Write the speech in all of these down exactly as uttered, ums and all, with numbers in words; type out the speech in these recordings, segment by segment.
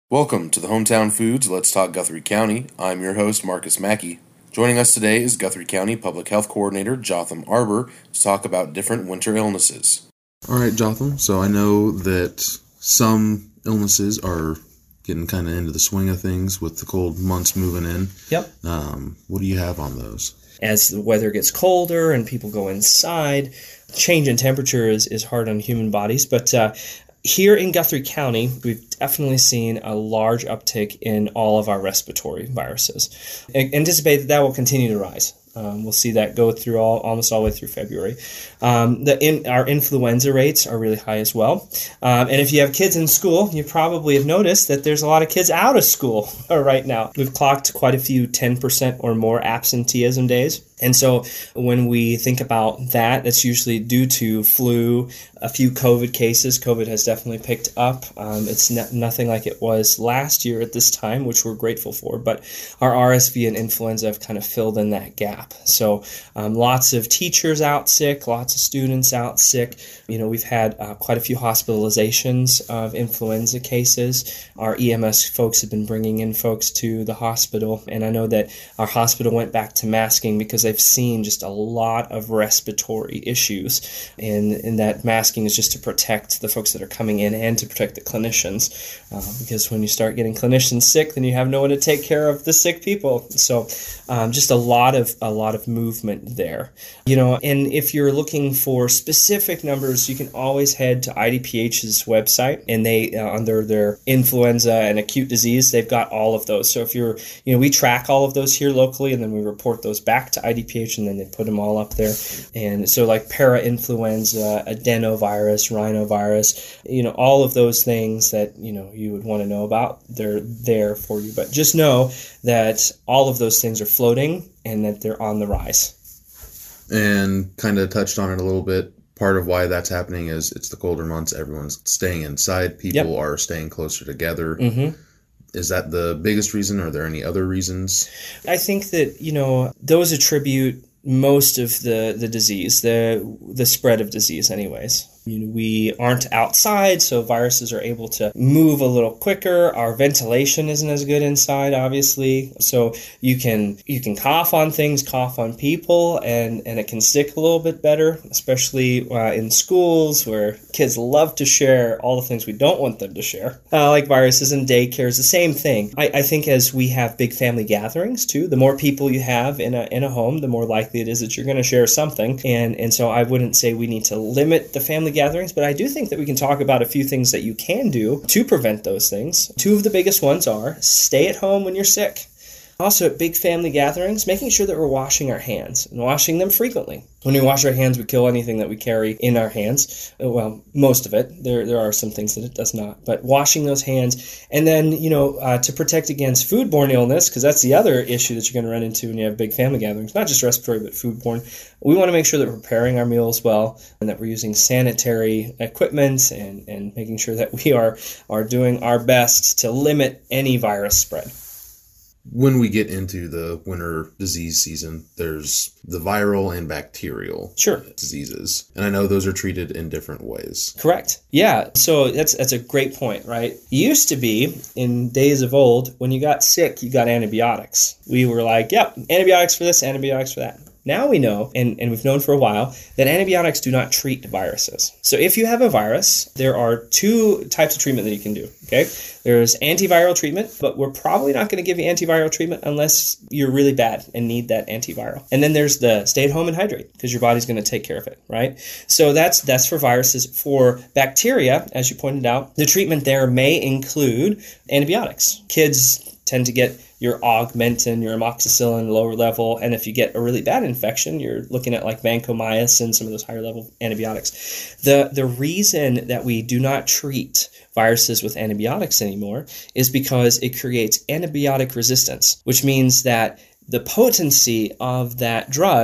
Welcome to the Hometown Foods Let's Talk Guthrie County. I'm your host, Marcus Mackey. Joining us today is Guthrie County Public Health Coordinator Jotham Arbor to talk about different winter illnesses. All right, Jotham, so I know that some illnesses are getting kind of into the swing of things with the cold months moving in. Yep. Um, what do you have on those? As the weather gets colder and people go inside, change in temperature is, is hard on human bodies, but uh, here in Guthrie County, we've definitely seen a large uptick in all of our respiratory viruses. I anticipate that that will continue to rise. Um, we'll see that go through all, almost all the way through February. Um, the in, our influenza rates are really high as well. Um, and if you have kids in school, you probably have noticed that there's a lot of kids out of school right now. We've clocked quite a few ten percent or more absenteeism days. And so when we think about that, that's usually due to flu, a few COVID cases. COVID has definitely picked up. Um, it's no, nothing like it was last year at this time, which we're grateful for. But our R S V and influenza have kind of filled in that gap. So um, lots of teachers out sick, lots of students out sick. You know, we've had uh, quite a few hospitalizations of influenza cases. Our E M S folks have been bringing in folks to the hospital. And I know that our hospital went back to masking because they've seen just a lot of respiratory issues. And, and that masking is just to protect the folks that are coming in and to protect the clinicians. Uh, because when you start getting clinicians sick, then you have no one to take care of the sick people. So um, just a lot of a lot of movement there. You know, and if you're looking for specific numbers, you can always head to I D P H's website, and they uh, under their influenza and acute disease, they've got all of those. So if you're, you know, we track all of those here locally, and then we report those back to I D P H, and then they put them all up there. And so like para-influenza, adenovirus, rhinovirus, you know, all of those things that, you know, you would want to know about, they're there for you. But just know that all of those things are floating and that they're on the rise. And kind of touched on it a little bit. Part of why that's happening is it's the colder months. Everyone's staying inside. People yep. are staying closer together. Mm-hmm. Is that the biggest reason, or are there any other reasons? I think that, you know, those attribute most of the, the disease, the the spread of disease anyways. You know, we aren't outside, so viruses are able to move a little quicker. Our ventilation isn't as good inside, obviously. So you can you can cough on things, cough on people, and, and it can stick a little bit better, especially uh, in schools where kids love to share all the things we don't want them to share, uh, like viruses, and daycares, the same thing. I, I think as we have big family gatherings, too, the more people you have in a in a home, the more likely it is that you're going to share something. And, and so I wouldn't say we need to limit the family gatherings, but I do think that we can talk about a few things that you can do to prevent those things. Two of the biggest ones are stay at home when you're sick. Also, at big family gatherings, making sure that we're washing our hands and washing them frequently. When we wash our hands, we kill anything that we carry in our hands. Well, most of it. There there are some things that it does not. But washing those hands. And then, you know, uh, to protect against foodborne illness, because that's the other issue that you're going to run into when you have big family gatherings, not just respiratory, but foodborne. We want to make sure that we're preparing our meals well and that we're using sanitary equipment and, and making sure that we are, are doing our best to limit any virus spread. When we get into the winter disease season, there's the viral and bacterial sure. diseases. And I know those are treated in different ways. Correct. Yeah. So that's that's a great point, right? It used to be, in days of old, when you got sick, you got antibiotics. We were like, yep, antibiotics for this, antibiotics for that. Now we know, and, and we've known for a while, that antibiotics do not treat viruses. So if you have a virus, there are two types of treatment that you can do, okay? There's antiviral treatment, but we're probably not going to give you antiviral treatment unless you're really bad and need that antiviral. And then there's the stay at home and hydrate, because your body's going to take care of it, right? So that's that's for viruses. For bacteria, as you pointed out, the treatment there may include antibiotics. Kids tend to get your augmentin, your amoxicillin lower level, and if you get a really bad infection, you're looking at like vancomycin, some of those higher level antibiotics. The the reason that we do not treat viruses with antibiotics anymore is because it creates antibiotic resistance, which means that the potency of that drug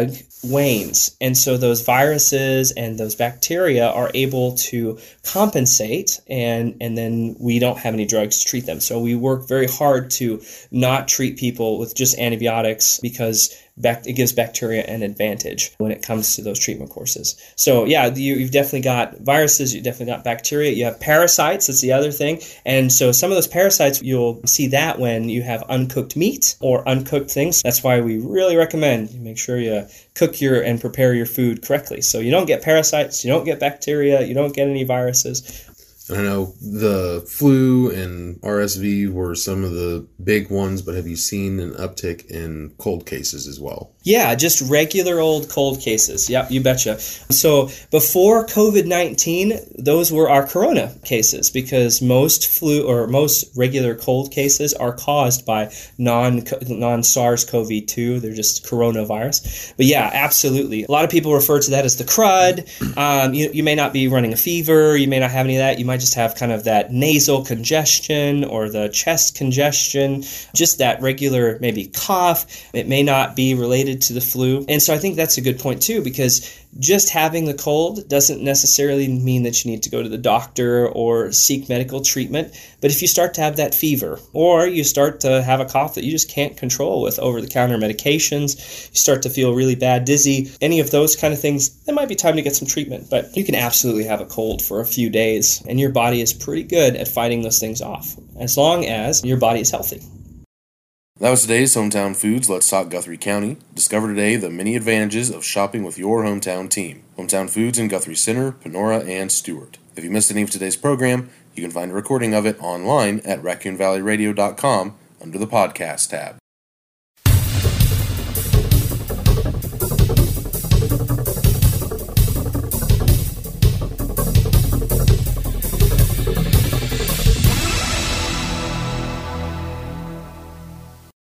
wanes. And so those viruses and those bacteria are able to compensate, and, and then we don't have any drugs to treat them. So we work very hard to not treat people with just antibiotics because it gives bacteria an advantage when it comes to those treatment courses. So yeah, you, you've definitely got viruses, you've definitely got bacteria, you have parasites, that's the other thing. And so some of those parasites, you'll see that when you have uncooked meat or uncooked things. That's why we really recommend you make sure you cook your and prepare your food correctly. So you don't get parasites, you don't get bacteria, you don't get any viruses. I know the flu and R S V were some of the big ones, but have you seen an uptick in cold cases as well? Yeah, just regular old cold cases. Yep, you betcha. So before covid nineteen, those were our corona cases because most flu or most regular cold cases are caused by non, non-SARS-C o V two. They're just coronavirus. But yeah, absolutely. A lot of people refer to that as the crud. Um, you, you may not be running a fever. You may not have any of that. You might just have kind of that nasal congestion or the chest congestion, just that regular maybe cough. It may not be related to the flu. And so I think that's a good point too, because just having the cold doesn't necessarily mean that you need to go to the doctor or seek medical treatment. But if you start to have that fever, or you start to have a cough that you just can't control with over-the-counter medications, you start to feel really bad, dizzy, any of those kind of things, it might be time to get some treatment. But you can absolutely have a cold for a few days, and your body is pretty good at fighting those things off, as long as your body is healthy. That was today's Hometown Foods Let's Talk Guthrie County. Discover today the many advantages of shopping with your hometown team. Hometown Foods in Guthrie Center, Panora, and Stewart. If you missed any of today's program, you can find a recording of it online at raccoon valley radio dot com under the podcast tab.